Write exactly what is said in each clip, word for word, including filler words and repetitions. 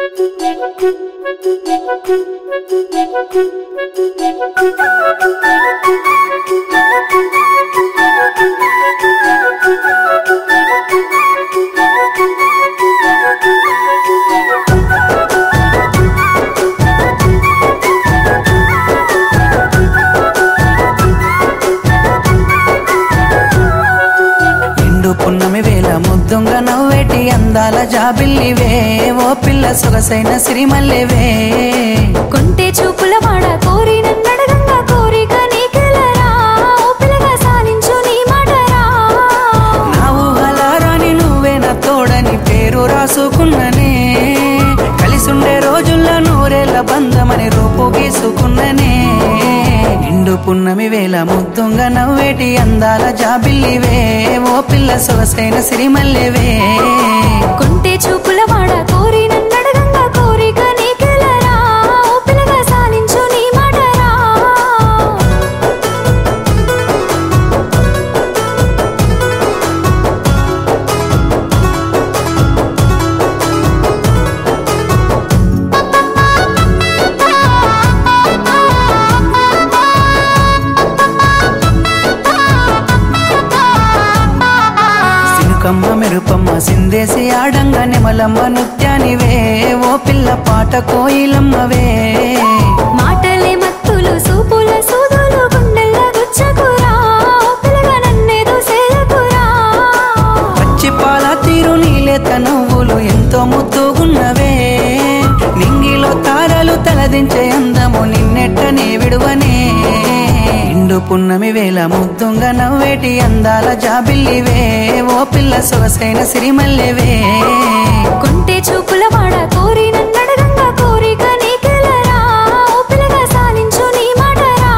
పున్నమి వేళ ముద్దుంగ నవ్వేటి అందాల జాబిల్లివే ఓ పిల్ల సొగసైన సిరిమల్లెవే కొంటే చూపుల వాడ కోరి నన్నడగంగా కోరిక నీకెలరా ఓ పిల్లగా సాలించు నీ మాటరా నా ఊహలారాని నువ్వే నా తోడని పేరు రాసుకున్ననే కలిసుండే రోజుల్లో నూరేళ్ల బంధమని రూపు గీసుకున్ననే నిండు పున్నమి వేళ ముద్దుంగ నవ్వేటి అందాల జాబిల్లివే ఓ పిల్ల సొగసైన సిరిమల్లెవే కొంటే చూపుల వాడ కోరి నన్నడగంగా కోరిక నీకెలరా ఓ పిల్లగా సాలించు నీ మాటరా కమ్మ మెరుపమ్మ సిందేసి ఆడంగా నెమలమ్మ నృత్యానివే ఓ పిల్ల పాట కోయిలమ్మవే మాటలే మత్తులు సూపుల సూదులు గుండెల్ల గుచ్చకురా ఓ పిల్లగా నన్నేదో సేలకురా పచ్చి పాల తీరు నీలేత నవ్వులు ఎంతో ముద్దుగున్నవే నింగిలో తారలు తలదించే అందము నిన్నెట్టనే విడువనే నిండు పున్నమి వేళ ముద్దుంగ నవ్వేటి అందాల జాబిల్లివే ఓ పిల్ల సొగసైన సిరిమల్లెవే కొంటే చూపుల వాడ కోరి నన్నడగంగా కోరిక నీకెలరా ఓ పిల్లగా సాలించు నీ మాటరా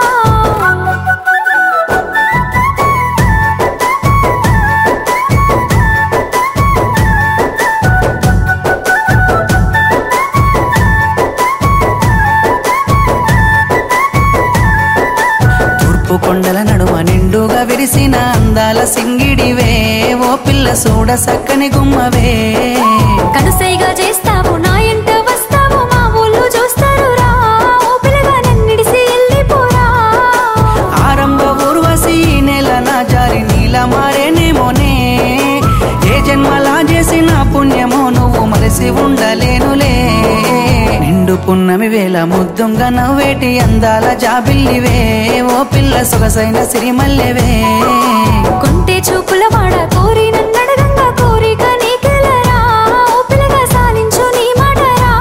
తూర్పు కొండల నడుమ నిండుగా విరిసిన అందాల సింగిడివే ఓ పిల్ల సూడ సక్కని గుమ్మవే కనుసైగా చేస్తావు నా ఎంట వస్తావు మా ఊళ్ళు చూస్తారు రా ఓ పిల్లగా నన్నిడిసి వెళ్ళిపోరా ఆరంభ ఊర్వశి నెల నా జారి నీల మారేనేమోనే ఏ జన్మలా చేసిన పుణ్యమో నువ్వు మలిసి ఉండలేనులే నిండు పున్నమి వేళ ముద్దుంగ నవ్వేటి అందాల జాబిల్లివే ఓ పిల్ల సొగసైన సిరిమల్లెవే కొంటే చూపుల వాడ కోరి నన్నడగంగా కోరిక నీకెలరా ఓ పిల్లగా సాలించు నీ మాటరా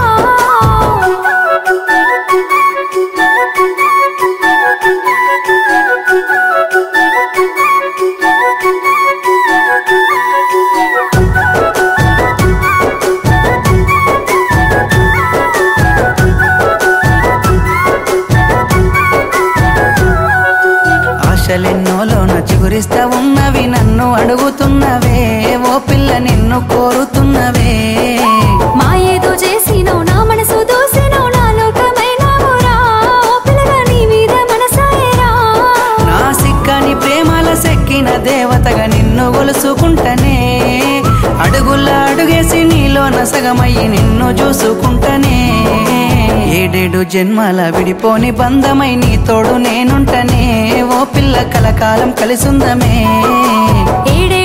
ఆశలెన్నోలోన చిగురిస్తా ఉన్నవి నన్ను అడుగుతున్నవే ఓ పిల్ల నిన్ను కోరుతున్నవే మా ఏదో చేసినో నా మనసు దోసినో నా లోకమైనావురా ఓ పిల్లగా నీ మీద మనసాయరా నా సిక్కని ప్రేమల సెక్కిన దేవతగా నిన్ను గొలుసుకుంటనే అడుగుల అడుగేసి నీలో నసగమయ్యి నిన్ను చూసుకుంటనే ఏడేడు జన్మల విడిపోని బంధమై నీ తోడు నేనుంటనే ఓ పిల్ల కలకాలం కలిసుందమే ఏడే